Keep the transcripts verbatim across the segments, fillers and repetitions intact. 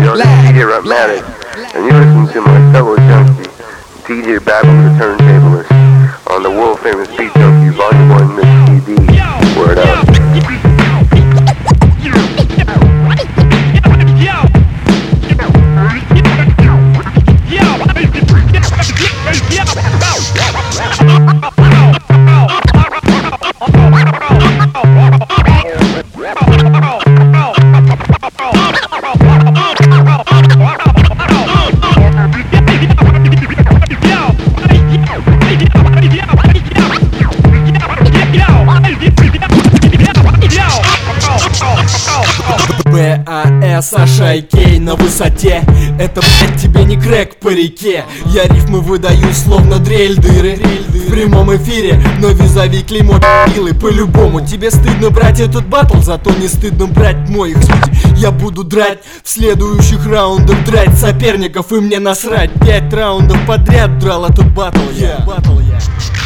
yo, this is D J Rutmatic, and you're listening to my fellow junkie, D J Babble the Turntablist, on the world famous Beat Junkie Volume one Mix C D. Word up. БАС, Саша и Кей на высоте. Это, блядь, тебе не крэк по реке. Я рифмы выдаю, словно дрель дыры в прямом эфире, но визави клеймо пилы. По-любому тебе стыдно брать этот батл, зато не стыдно брать моих. Я буду драть в следующих раундах, драть соперников, и мне насрать. Пять раундов подряд драл этот батл я, батл я.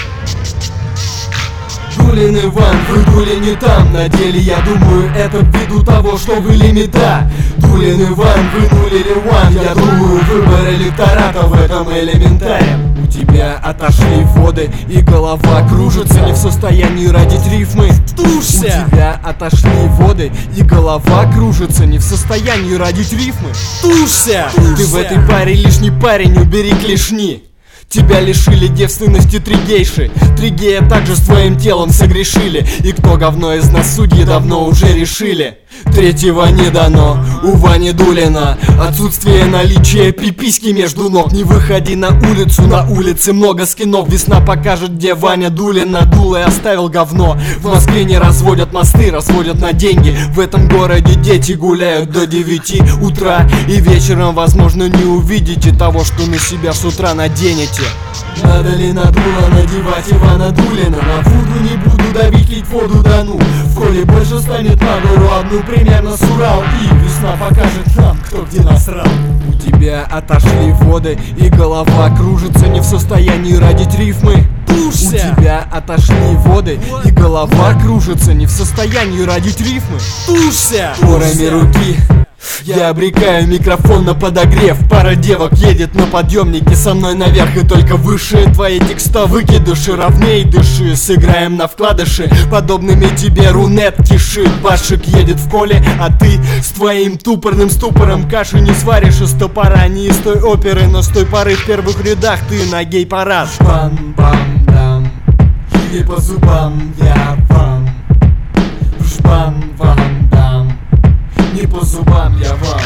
Дулин Иван, вы дули не там. На деле, я думаю, это ввиду того, что вы лимита. Дулин Иван, вы нулили ван. Я думаю, выбор электората в этом элементаре. У тебя отошли воды, и голова кружится, не в состоянии родить рифмы. Тушься! У тебя отошли воды, и голова кружится, не в состоянии родить рифмы. Тушься! Тушься! Ты в этой паре лишний парень, убери клешни. Тебя лишили девственности три гейши. Три гея также с твоим телом согрешили. И кто говно из нас судьи давно уже решили. Третьего не дано у Вани Дулина. Отсутствие наличия пиписьки между ног. Не выходи на улицу, на улице много скинов. Весна покажет, где Ваня Дулин надул и оставил говно. В Москве не разводят мосты, разводят на деньги. В этом городе дети гуляют до девяти утра. И вечером, возможно, не увидите того, что на себя с утра наденете. Надо ли надуло надевать Ивана Дулина? На фуду не буду давить, лить воду да ну. В коле больше станет на гору одну примерно с Урал. И весна покажет нам, кто где насрал. У тебя отошли воды, и голова кружится, не в состоянии родить рифмы. Тушься! У тебя отошли воды, и голова кружится, не в состоянии родить рифмы. Тушься! Порами руки я обрекаю микрофон на подогрев. Пара девок едет на подъемнике со мной наверх, и только выше твои текста выкидыши. Ровней дыши, сыграем на вкладыши, подобными тебе рунет кишит. Башик едет в коле, а ты с твоим тупорным ступором каши не сваришь из топора. Не из той оперы, но с той поры в первых рядах ты на гей-парад. Бам-бам-дам, и по зубам я вам. Жбам-вам-дам, не по зубам я вам.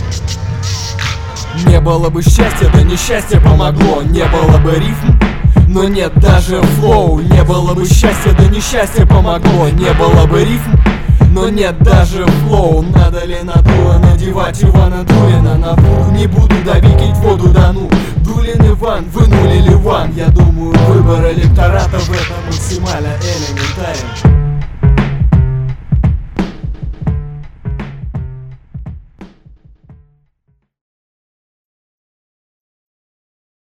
Не было бы счастья, да несчастье помогло. Не было бы рифм, но нет даже флоу. Не было бы счастья, да несчастье помогло. Не было бы рифм, но нет даже флоу. Надо ли надуло надевать Ивана Дулина? На воду не буду давить, лить воду да ну. Дулин Иван, вы нулили ван. Я думаю, выбор электората в этом максимально элементарен.